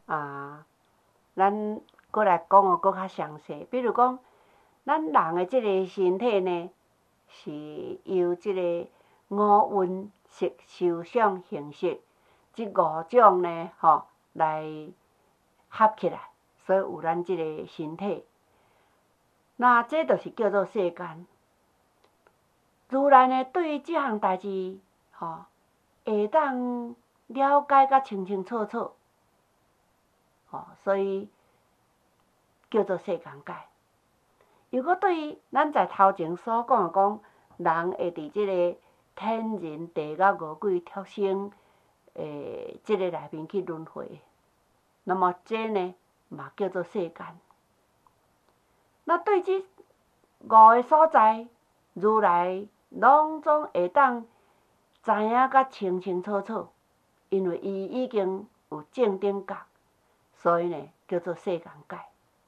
咱搁来讲哦，搁较详细。比如讲，咱人的即个身体呢，是由即个五蕴色受想行识即五种呢，来合起来，所以有咱即个身体。那这就是叫做世间。如来呢，对于即项代志，会当了解甲清清楚楚，所以叫做世间界。如果对于咱在头前所讲的讲，人会伫即个天人地甲五鬼畜生即个内面去轮回，那么这呢，嘛叫做世间。那对即五个所在，如来拢总会当知影甲清清楚楚，因为伊已经有正等觉，所以呢叫做世间界。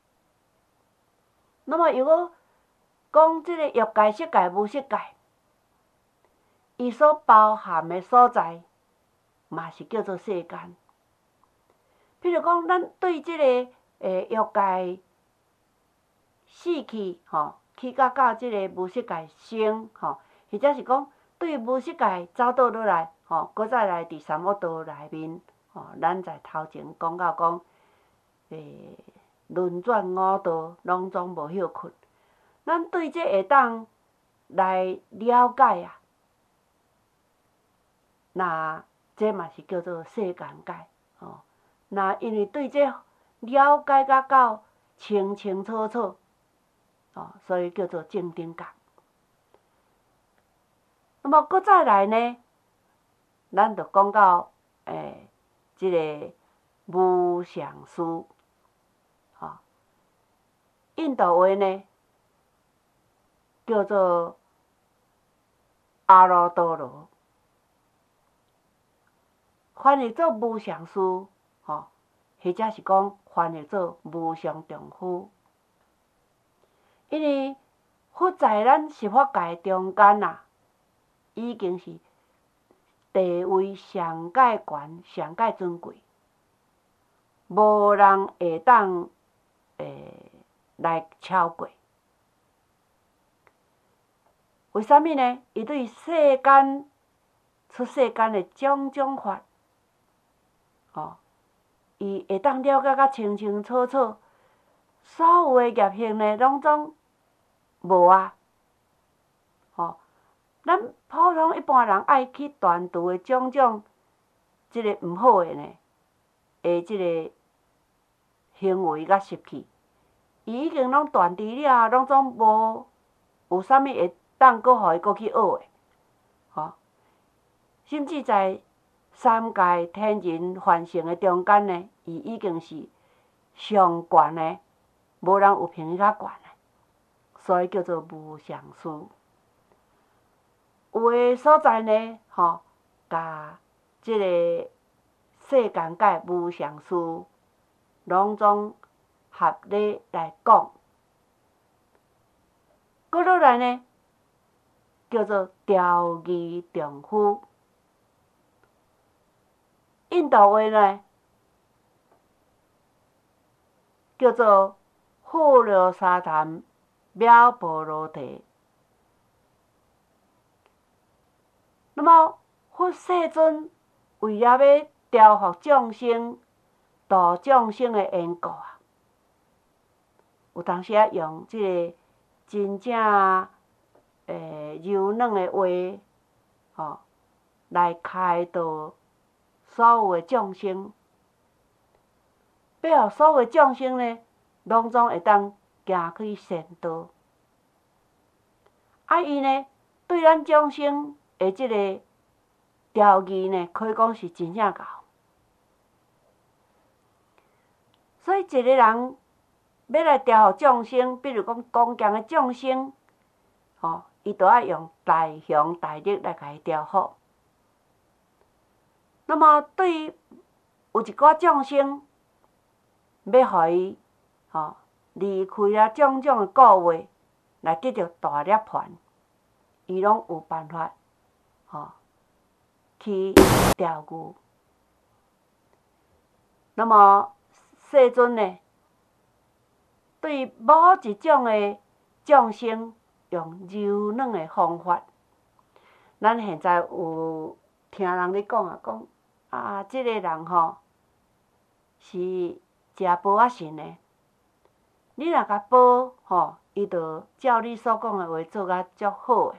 那么如果讲即个欲界、色界、无色界，伊所包含的所在，嘛是叫做世间。譬如讲，咱对即个欲界死去，去到即个无色界生，或者是讲对无色界走倒落来，搁再来第三恶道内面，咱在头前讲到讲，轮转五道，拢总无休困。咱对这会当来了解啊，那这嘛是叫做世间界，那因为对这了解甲到清清楚楚，所以叫做正等觉。那么搁再来呢，咱就讲到这个无上师，印度话呢叫做阿罗多罗，翻译做无上师，或者是讲翻译做无上丈夫。因为佛在咱十法界中间啊，已经是地位上界悬、上界尊贵，无人会当来超过。为什么呢？伊对世间出世间的种种法，伊会当了解甲清清楚楚，所有的业行呢，拢总无啊。咱普通一般人爱去断除的种种，即个毋好的呢，即个行为甲习气，伊已经拢断除了，拢总无有啥物会当搁互伊搁去学的，甚至在三界天人凡圣的中间呢，伊已经是上悬的，无人有比伊较悬的，所以叫做无上师。有的所在呢，甲即个世间界无上师，拢总合理来讲。搁落来呢，叫做调御丈夫。印度话呢，叫做富罗沙谈藐波罗提。那么佛世尊为了要调伏众生、度众生的缘故啊，有当时用即个真正柔软的话，来开导所有的众生，要互所有的众生呢，拢总会当行去善道。伊呢，对咱众生的即个调御呢，可以讲是真正厚。所以一个人要来调伏众生，比如讲刚强的众生，伊就要用大雄大力来甲伊调伏。那么对于有一寡众生，要互伊离开啊种种的故惑，来得到大涅槃，伊拢有办法去调御。那么世尊呢，对某一种的众生用柔软的方法。咱现在有听人咧讲讲即个人吼是食报仔神的，你若甲报吼，伊就照你所讲的话做甲足好的。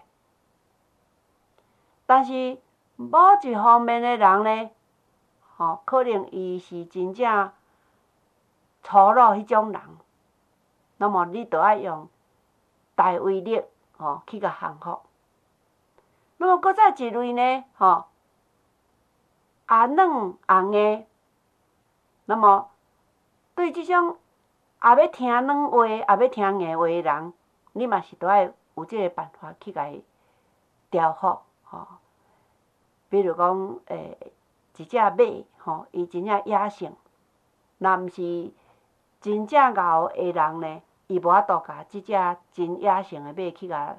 但是某一方面的人呢，可能伊是真正粗鲁迄种人，那么你就要用大威力去甲降服。那么搁再一类呢，硬软硬硬，那么对即种也要听软话，也要听硬话的人，你嘛是都要有即个办法去甲伊调服，比如讲，一只马，伊真正野性，若毋是真正敖的人呢，伊无法度甲即只真野性的马去甲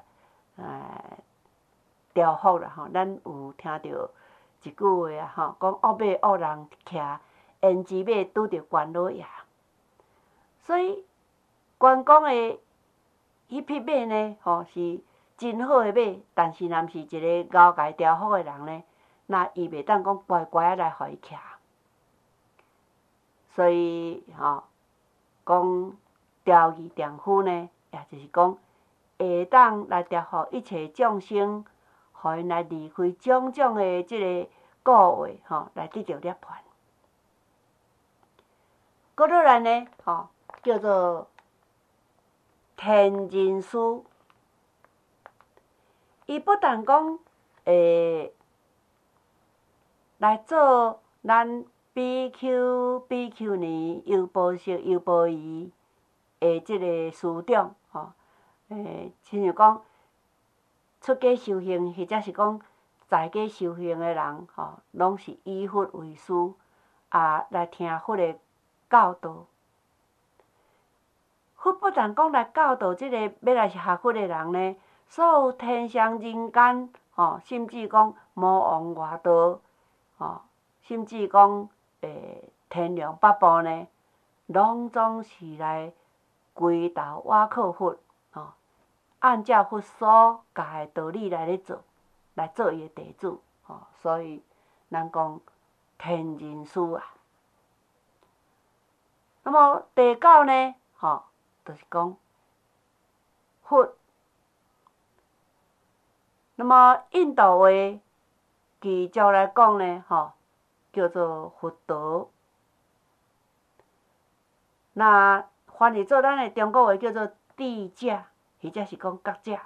调服啦。咱有听着一句话讲恶马恶人骑，胭脂马拄着关老爷。所以，关公的迄匹马呢，是真好的马，但是若毋是一个敖甲伊调服的人呢，那伊袂当讲乖乖啊来互伊骑。所以讲调御丈夫呢，也就是讲会当来调服一切众生，互因来离开种种的即个故惑，来得到涅槃。搁落来呢，叫做天人师，伊不但讲来做咱比丘、比丘尼、优婆塞、优婆夷的即个师长，亲像讲出家修行，或者是讲在家修行的人，拢是以佛为师，来听佛的教导。佛不但讲来教导即个要来学佛的人呢，所有天上人间，甚至讲魔王外道，甚至讲天龙八部呢，拢总是来归头倚靠佛，按照佛所教的道理来咧做，来做伊的弟子，所以咱讲天人师啊。那么第九呢，就是讲佛。那么印度话其实来讲呢，叫做佛陀。那翻译做咱的中国话叫做智者，或者是讲觉者。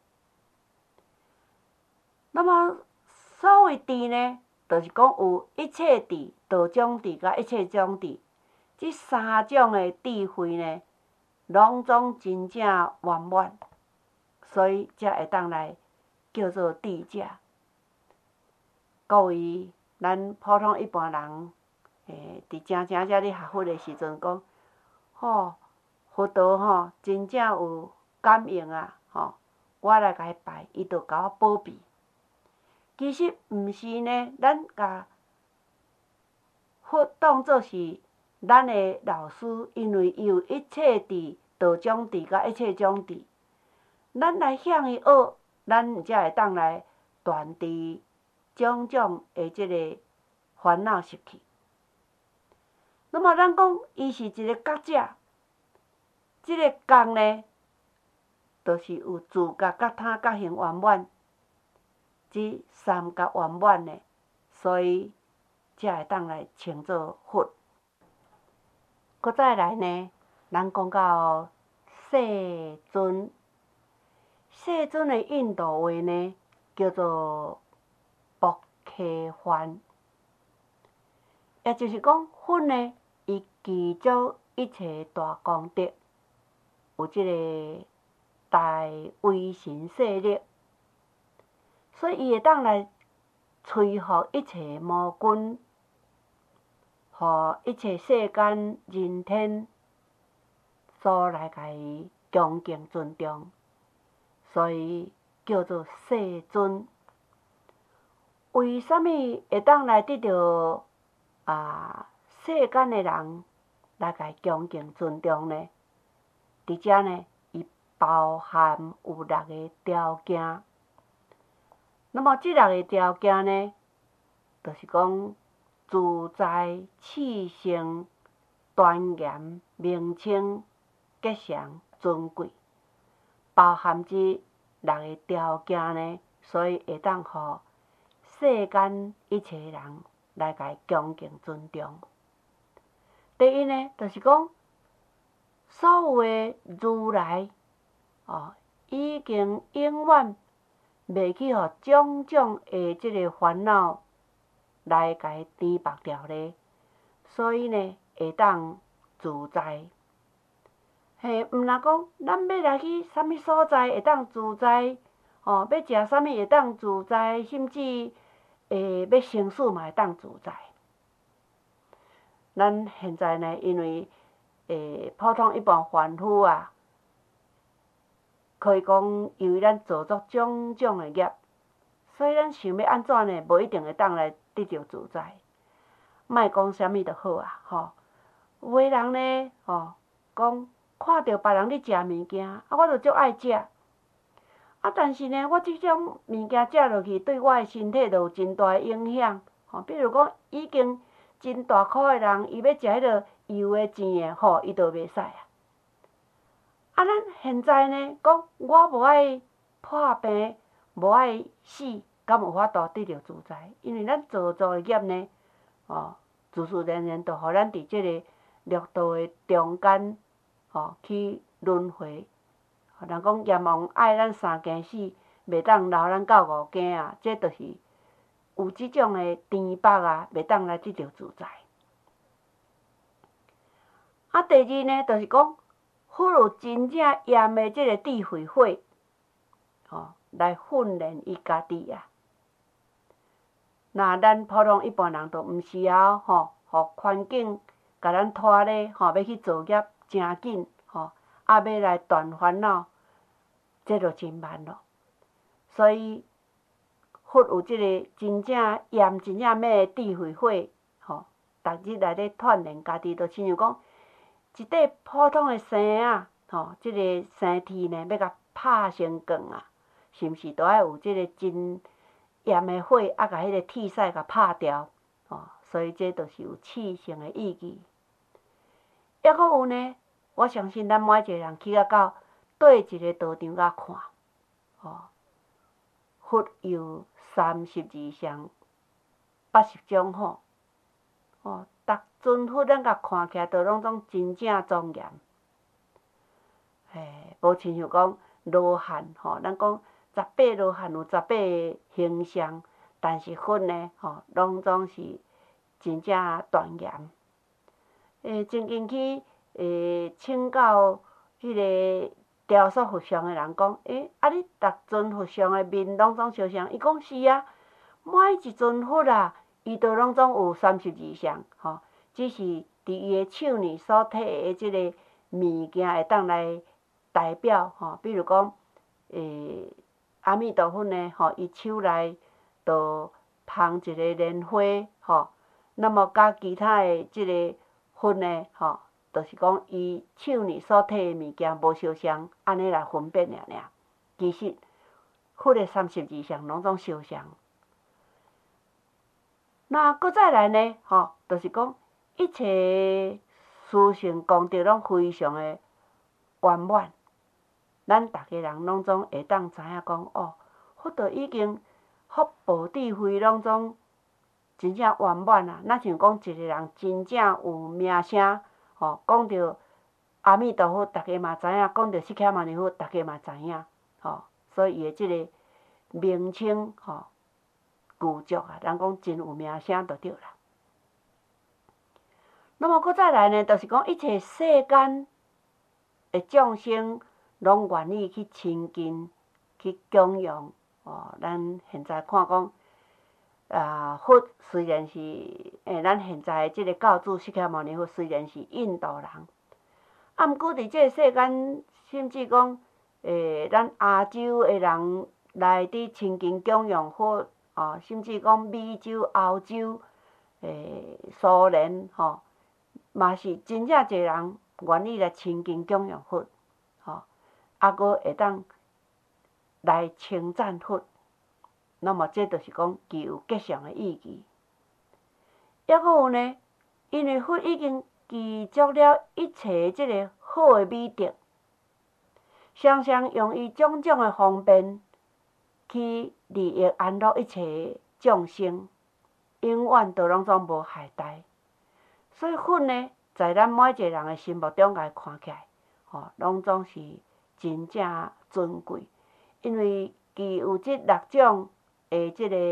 那么所谓智呢，就是讲有一切智、道种智甲一切种智，即三种的智慧呢，拢总真正圆满，所以才会当来叫做智者。各位，咱普通一般人，伫真正咧学佛的时阵讲，佛陀真正有感应啊，我来甲伊拜，伊就甲我保庇。其实毋是呢，咱甲佛当作是咱的老师，因为伊有一切智、道种智甲一切种智，咱来向伊学，咱才会当来断除种种的即个烦恼习气。那么咱讲伊是一个觉者，即个觉呢，就是有自觉、觉他、觉行圆满，即三觉圆满的，所以才会当来称作佛。搁再来呢，咱讲到世尊，世尊的印度话呢，叫做薄伽梵，也就是讲佛呢，伊具足一切大功德，有即个大威神势力，所以伊会当来摧伏一切魔君，互一切世间人天所来甲伊恭敬尊重，所以叫做世尊。为什么会当来得到世间的人来甲伊恭敬尊重呢？伫遮呢，伊包含有6个条件。那么这6个条件呢，就是讲自在、气性、端严、名称、吉祥、尊贵，包含这6个条件呢，所以会当互世间一切人来甲伊恭敬尊重。第一呢，就是讲所有的如来已经永远袂去互种种的即个烦恼来甲伊颠覆掉咧，所以呢会当自在。毋若讲咱要来去啥物所在会当自在，要食啥物会当自在，甚至要生死嘛会当自在。咱现在呢，因为普通一般凡夫啊，可以讲由于咱做足种种的业，所以咱想要安怎呢，无一定会当来得到自在。莫讲啥物就好啊，有个人呢，讲看到别人咧食物件，我就足爱食。但是呢，我即种物件食落去，对我的身体就有真大的影响。比如讲，已经真大箍的人，伊要食迄个油的、甜的，伊就袂使啊。咱现在呢，讲我无爱破病，无爱死，敢有法度得到自在？因为咱做的业呢，自自然然就互咱伫即个六道的中间，去轮回。人讲阎王爱咱3更死，袂当留咱到5更啊，这就是有即种的颠覆啊，袂当来得到自在。第二呢，就是讲，忽有真正严的即个智慧火，来训练伊家己啊。那咱普通一般人就毋需要互环境甲咱拖咧，要去做业诚紧，要来断烦恼，这就真慢咯。所以，忽有即个真正严、真正猛的智慧火，逐日来咧锻炼家己，就亲像讲一块普通的生啊，即个生铁呢，要甲拍成钢啊，是毋是都爱有即个真严的火，甲迄个铁屑甲拍掉？所以这就是有气性的意义。抑阁有呢，我相信咱每一个人去到对一个道场甲看，佛有32相，80种好，逐尊佛咱甲看起来，都拢总真正庄严。无亲像讲罗汉，咱讲18罗汉有18个形象，但是佛呢，拢总是真正庄严。曾经去请教迄个雕塑佛像的人讲，你逐尊佛像的面拢总相像？伊讲是啊，每一尊佛啊，伊都拢总有32相，只是伫伊的手里所摕的即个物件会当来代表，比如讲，阿弥陀佛呢，伊手内就捧一个莲花，那么甲其他的即个佛呢，就是讲伊手里所摕的物件无相像，安尼来分辨尔。其实佛的32相拢总相像。那搁再来呢，就是讲一切事情功德拢非常的圆满。咱逐个人拢总会当知影讲，佛陀已经福报智慧拢总真正圆满啊！若像讲一个人真正有名声，讲到阿弥陀佛，逐个嘛知影；讲到释迦牟尼佛，逐个嘛知影。所以伊的即个名称，具足啊，人讲真有名声就对啦。那么搁再来呢，就是讲一切世间的众生，拢愿意去亲近、去供养。咱现在看讲，佛虽然是咱现在即个教主释迦牟尼佛虽然是印度人，毋过伫即个世间，甚至讲咱亚洲的人来伫亲近供养佛，甚至讲美洲、欧洲、苏联， 嘛是真正侪人愿意来亲近供养佛，阁会当来称赞佛，那么这就是讲具有吉祥的意义。抑阁有呢，因为佛已经具足了一切即个好的美德，常常用伊种种的方便去利益安乐一切众生，永远都拢总无害殆。所以佛呢，在咱每一个人的心目中来看起来，拢总是真正尊贵，因为具有即6种的即个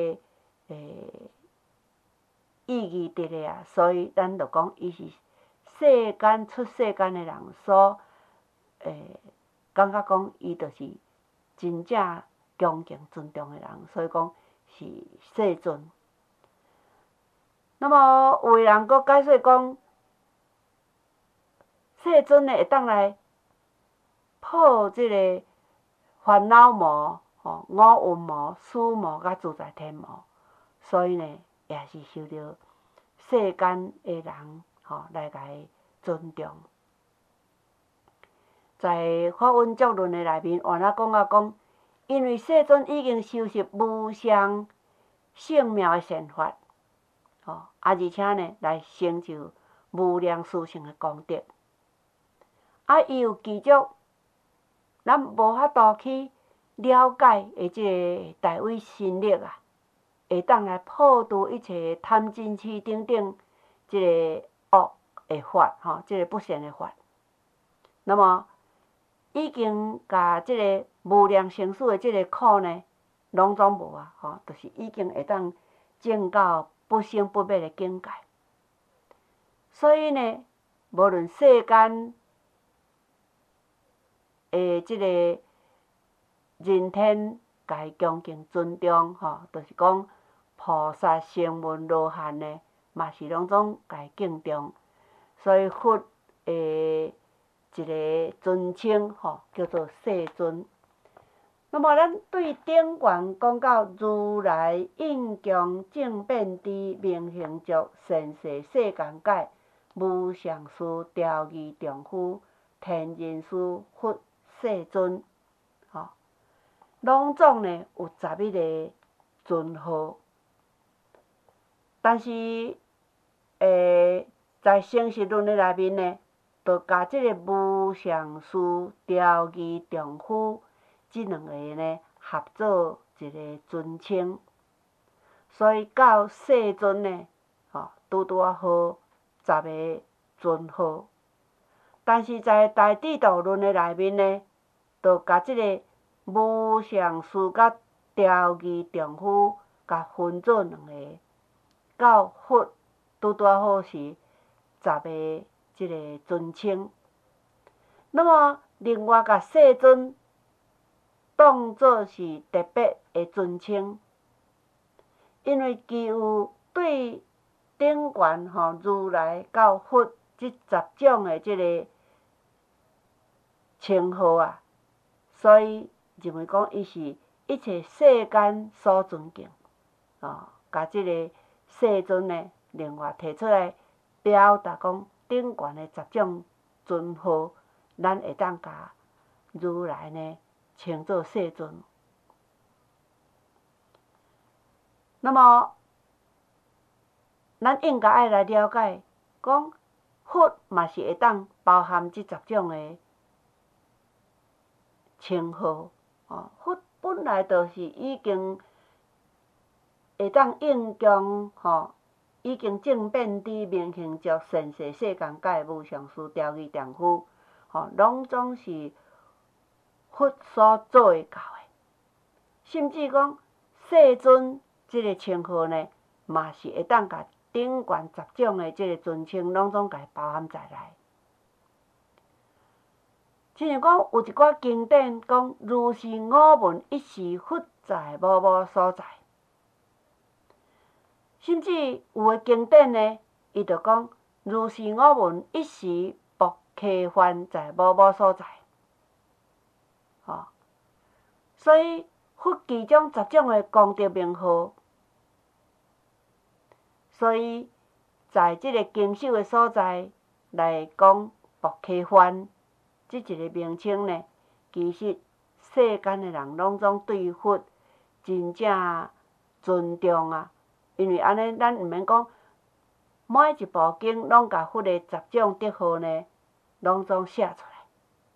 意义伫咧啊，所以咱就讲伊是世间出世间的人所感觉讲伊就是真正恭敬尊重的人，所以讲是世尊。那么有的人佫解说讲，世尊呢会当来破即个烦恼魔、五蕴魔、死魔甲自在天魔，所以呢，也是受到世间的人来甲伊尊重。在《法运足论》的内面，换仔讲啊讲，因为世尊已经修习无上圣妙的善法，而且呢，来成就无量殊胜的功德。伊有具足咱无法度去了解的即个大威神力啊，会当来破除一切贪嗔痴等等即个恶的法，即个不善的法。那么已经甲即个无量生死的即个苦呢，拢总无啊，就是已经会当证到不生不灭的境界。所以呢，无论世间即个人天，甲伊恭敬尊重，就是讲菩萨、声闻、罗汉呢，嘛是拢总甲伊敬重。所以佛一个尊称，叫做世尊。那么咱对顶悬讲到如来应供正遍知明行足善逝世间界无上师调御丈夫天人师佛世尊，拢总呢有11个尊号。但是在成实论的内面呢，就甲即个无上师调御丈夫即2个呢合做一个尊称，所以到世尊呢，拄好10个尊号。但是在大智度论的内面呢，就甲即个无上师甲调御丈夫甲分做2个，到佛拄好是10个即个尊称。那么另外甲世尊当作是特别的尊称，因为具有对顶悬如来到佛即10种的即个称号啊，所以认为讲伊是一切世间所尊敬，甲即个世尊呢，另外提出来表达讲顶悬的10种尊号，咱会当甲如来呢称作世尊。那么咱应该爱来了解，讲佛嘛是会当包含即10种的称号，佛本来就是已经会当应供，已经正遍知明行足善逝世间界无上师调御丈夫，拢总是佛所做会到的。甚至讲世尊即个称号呢，嘛是会当甲顶悬10种的即个尊称，拢总甲伊包含在内。亲像讲有一寡经典讲，如是五闻一时佛在某某所在。甚至有的经典呢，伊就讲如是五闻一时薄客梵在某某所在。所以佛其中10种的功德名号，所以在即个经修的所在， 来讲薄溪番即一个名称呢，其实世间的人拢总对佛真正尊重啊，因为安尼咱毋免讲每一部经拢甲佛的十种德号呢，拢总写出来。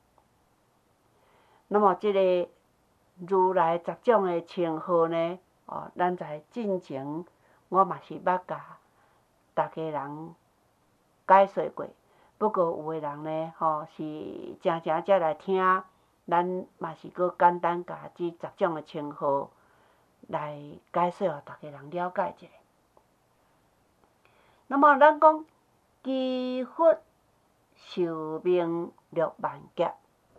那么即个如来十种的称号呢，咱在进前我嘛是捌甲大家人解说过，不过有的人呢，是真正才来听，咱嘛是搁简单甲即十种的称号来解说，互大家人了解一下。那么咱讲积福寿命6万劫，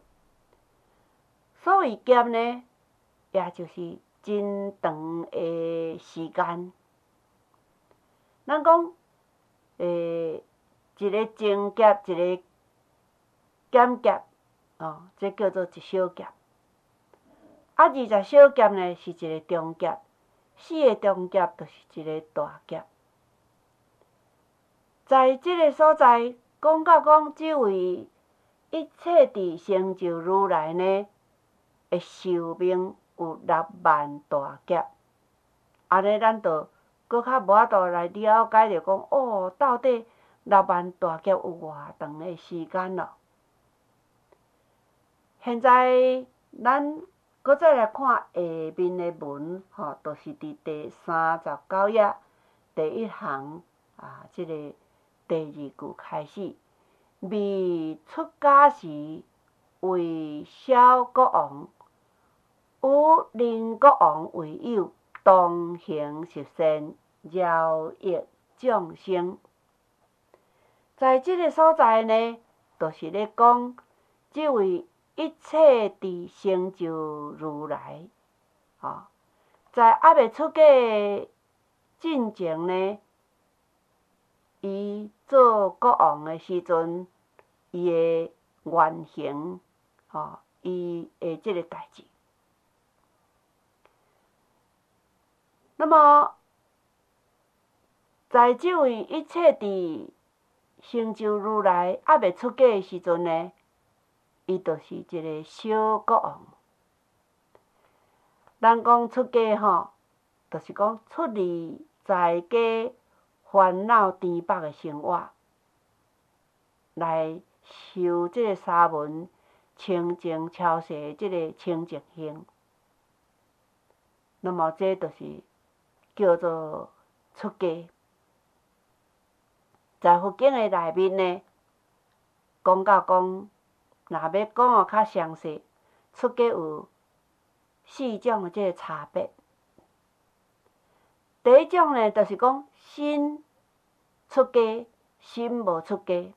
所谓劫呢，也就是真长的时间。咱讲一个正劫，一个减劫，这叫做一小劫。20小劫呢是一个中劫，4个中劫就是一个大劫。在即个所在讲到讲，即位一切地成就如来呢，的寿命有6万大劫。安尼咱就搁较无法度来了解着讲，到底6万大劫有偌长的时间咯。现在咱搁再来看下面的文，就是伫第39页第1行即个第2句开始。未出家时，为小国王，与邻国王为友，同行十善，饶益众生。在即个所在呢，就是咧讲即位一切地成就如来，在还未出家进前呢，伊做国王的时阵，伊的原型，伊的即个代志。那么，在即位一切地成就如来还未出家的时阵呢，伊就是一个小国王。咱讲出家就是讲出离在家烦恼颠簸的生活，来修即个沙门清净超世即个清净行。那么这就是叫做出家。在佛经的内面呢，讲到讲，若要讲较详细，出家有4种的即个差别。第一种呢，就是讲身出家，心无出家。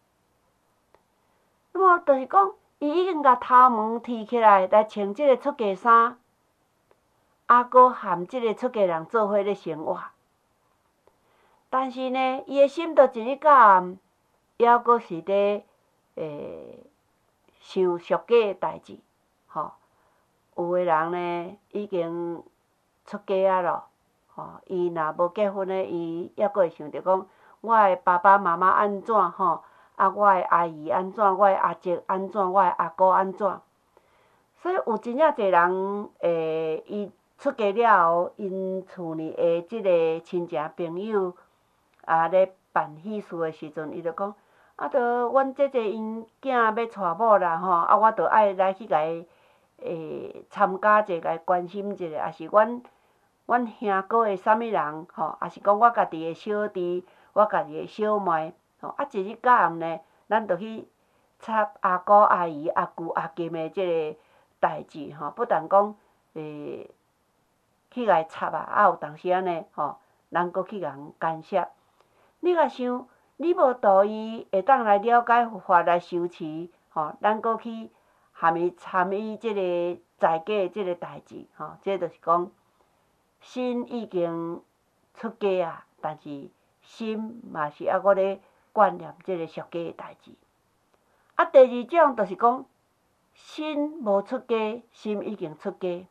那么就是讲，伊已经甲头毛剃起来穿即个出家衫，搁含即个出家人做伙咧生活。但是呢，伊的心就一日到暗，还阁是咧想俗家的代志，有的人呢已经出家咯，伊若无结婚呢，伊还阁会想着讲，我的爸爸妈妈安怎我的阿姨安怎，我的阿叔安怎，我的阿姑安怎。所以有真正侪人伊出家了后，因厝里的即个亲情朋友咧办喜事的时阵，伊就讲，阮姐姐因囝要娶某啦，我就爱来去甲伊参加者，甲伊关心一下，也是阮兄哥的啥物人，也是讲我家己的小弟，我家己的小妹，一日到暗呢，咱就去插阿姑、阿姨、阿舅、阿金的即个代志，不但讲去甲伊插有当时仔呢，咱阁去甲人干涉。你若想，你无道义会当来了解佛法来修持，咱阁去含伊参与即个在家的即个代志，这就是讲身已经出家啊，但是心嘛是还阁咧眷念即个俗家的代志。第二种就是讲身无出家，心已经出家。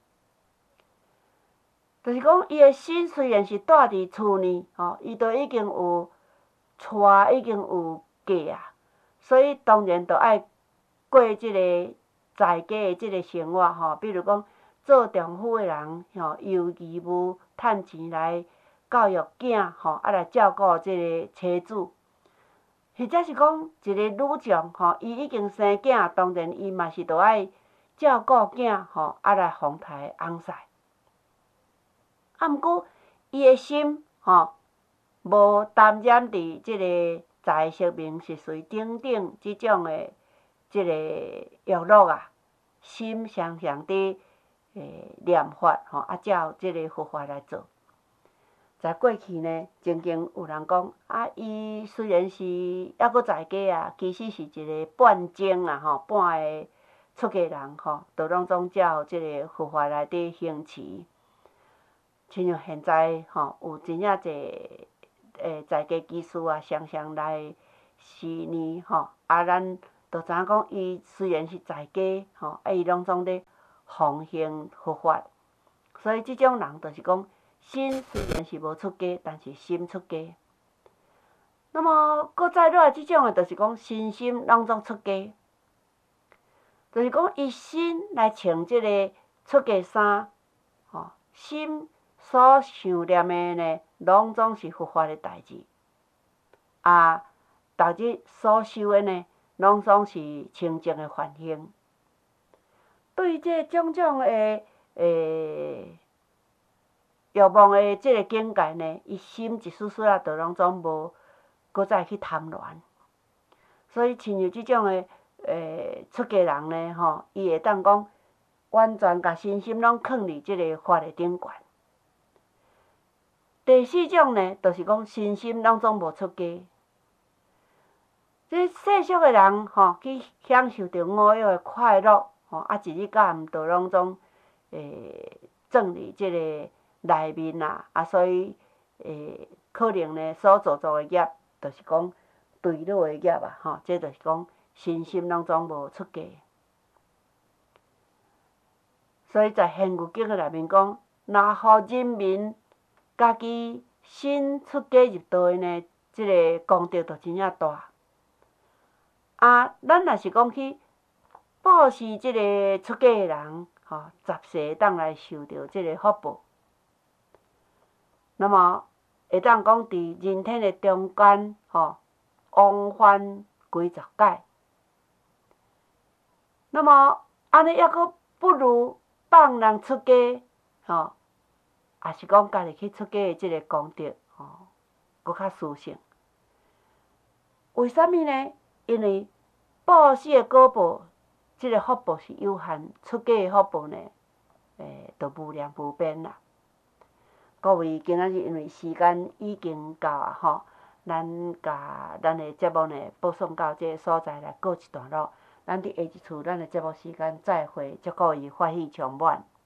就是讲，伊的心虽然是住伫厝呢，伊都已经有娶，已经有嫁啊，所以当然着爱过即个在家的即个生活吼。比如讲，做丈夫的人吼，由义务趁钱来教育囝吼，来照顾即个妻子。或者是讲一个女将吼，伊已经生囝，当然伊嘛是着爱照顾囝吼，来奉待翁婿。毋过伊的心吼，无耽染伫即个财色名食睡等等即种的即个娱乐啊，心常常伫念佛吼，照即个佛法来做。在过去呢，曾经有人讲伊虽然是还阁在家啊，其实是一个半僧啊吼，半个出家人吼，都拢总照即个佛法内底行持。亲像现在吼，有真正侪在家居士啊，常常来寺院吼，咱都知影讲，伊虽然是在家吼，伊拢总咧奉行佛法，所以即种人就是讲，心虽然是无出家，但是心出家。那么，搁再落来即种的，就是讲身心拢总出家，就是讲伊心来穿即个出家衫，吼，心所想念的呢，拢总是佛法的代志，逐日所修的呢，拢总是清净的梵行。对于这种种的欲望的即个境界呢，伊心一丝丝仔就拢总无搁再去贪恋。所以亲像即种的出家人呢，吼，伊会当讲完全甲身心拢囥伫即个法的顶悬。第四种呢，就是讲身心拢总无出家。即世俗的人吼，去享受着五欲的快乐吼，一日到暗都拢总钻伫即个内面啦，所以可能呢所做的业，就是讲堕落的业啊吼，这就是讲身心拢总无出家。所以在现语经的内面讲，若互人民家己心出家入道的呢，即个功德就真正大。咱若是讲去布施即个出家的人，吼，暂时会当来受着即个福报。那么会当讲伫人天的中间，吼，往返几十界。那么安尼抑阁不如放人出家，吼，也是讲家己去出家的即个功德，吼，搁较殊胜。为什么呢？因为布施的果报，即个福报是有限，出家的福报呢，就无量无边啦。各位，今仔日因为时间已经到啊，吼，咱甲咱的节目呢播送到这个所在来告一段落。咱伫下一次咱的节目时间再会，祝各位法喜充满。